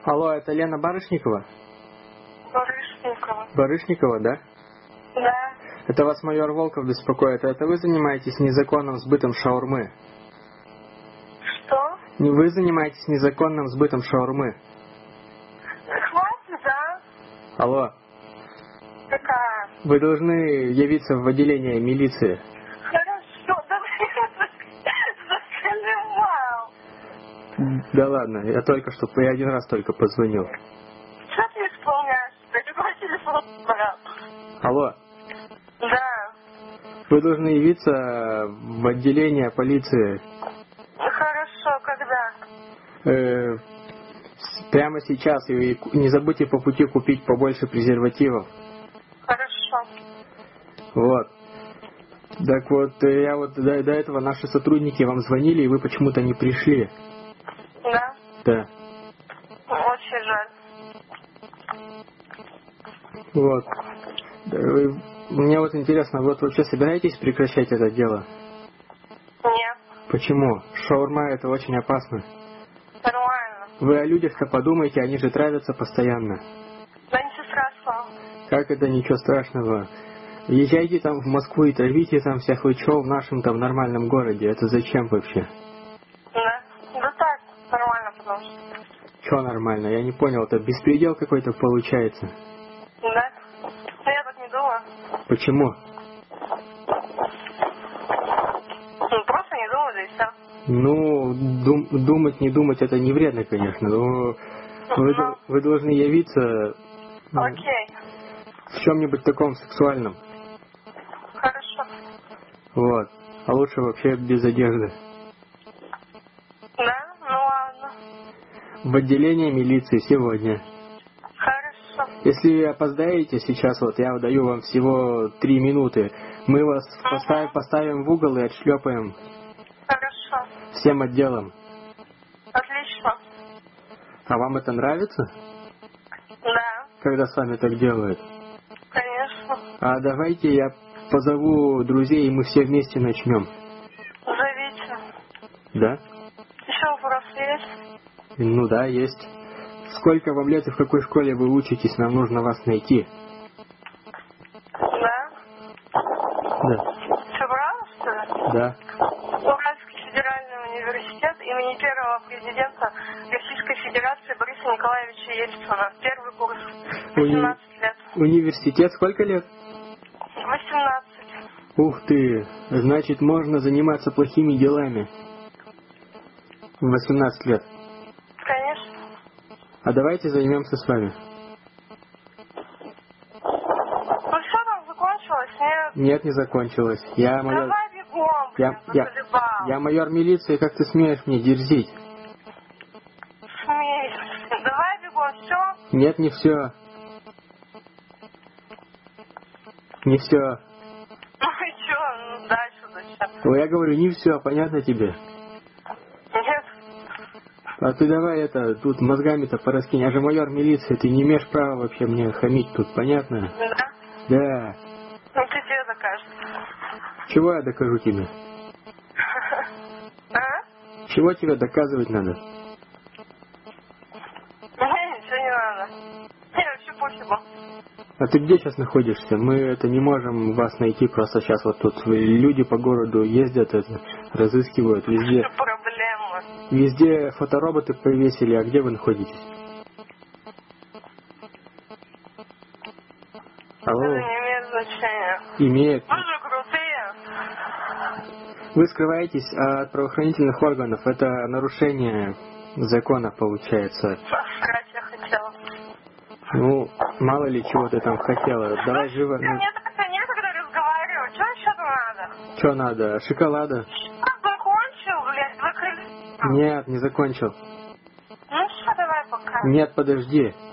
Алло, это Лена Барышникова? Барышникова. Барышникова, да? Да. Это вас майор Волков беспокоит. Это вы занимаетесь незаконным сбытом шаурмы? Что? Не вы занимаетесь незаконным сбытом шаурмы? Хватит, да? Алло. Какая? Вы должны явиться в отделение милиции. Хорошо, да заколебал. Да ладно, я один раз только позвонил. Что ты исполняешь? Ты какой телефон брал? Алло. Да. Вы должны явиться в отделение полиции. Хорошо, когда? Прямо сейчас. И не забудьте по пути купить побольше презервативов. Хорошо. Вот. Так вот, я вот до этого наши сотрудники вам звонили, и вы почему-то не пришли. Да? Да. Очень жаль. Вот. Мне вот интересно, вот вообще собираетесь прекращать это дело? Нет. Почему? Шаурма это очень опасно. Нормально. Вы о людях-то подумайте, они же травятся постоянно. Да ничего страшного. Как это ничего страшного? Езжайте там в Москву и травите там всех лычев в нашем там нормальном городе. Это зачем вообще? Да? Да так, нормально, потому что. Че нормально? Я не понял, это беспредел какой-то получается. Да? Я так не думаю. Почему? Ну, просто не думаю, да и все. Ну, думать, не думать, это не вредно, конечно, но вы должны явиться Окей. в чем-нибудь таком сексуальном. Хорошо. Вот. А лучше вообще без одежды. Да? Ну ладно. В отделение милиции сегодня. Хорошо. Если опоздаете сейчас, вот я даю вам всего 3 минуты, мы вас поставим в угол и отшлепаем Хорошо. всем отделом. Отлично. А вам это нравится? Да, Когда с вами так делают? конечно. А давайте я позову друзей, и мы все вместе начнем. Зовите. Да? Еще вопрос есть? Ну да, есть. Сколько вам лет и в какой школе вы учитесь? Нам нужно вас найти. Да? Да. Все правда, что ли? Да. Уральский федеральный университет имени первого президента Российской Федерации Бориса Николаевича Ельцина. Первый курс. 18 лет. Университет сколько лет? 18. Ух ты, значит можно заниматься плохими делами. В 18 лет. Конечно. А давайте займемся с вами. Ну что там, закончилось? Нет? Нет, не закончилось. Я майор... Давай бегом, блин, заколебал. Я майор милиции, как ты смеешь мне дерзить? Смеюсь. Давай бегом, все? Нет, не все. Не все. Ну и что, ну дальше зачем? Я говорю, не все, понятно тебе? Нет? А ты давай тут мозгами-то пораскинь. Я же майор милиции, ты не имеешь права вообще мне хамить тут, понятно? Да? Да. Ну ты тебе докажешь. Чего я докажу тебе? А? Чего тебе доказывать надо? Мне ничего не надо. Мне вообще пофигу. А ты где сейчас находишься? Мы не можем вас найти просто сейчас. Вот тут люди по городу ездят, разыскивают везде. Что проблема? Везде фотороботы повесили, а где вы находитесь? Алло? Это не имеет значения. Имеет. Вы же крутые. Вы скрываетесь от правоохранительных органов. Это нарушение закона получается. Посрать я хотела. Ну, мало ли чего ты там хотела. Давай живо. Мне так-то некогда разговаривать. Что еще-то надо? Что надо? Шоколада? Закончил, блядь, закрыли. Нет, не закончил. Ну что, давай пока. Нет, подожди.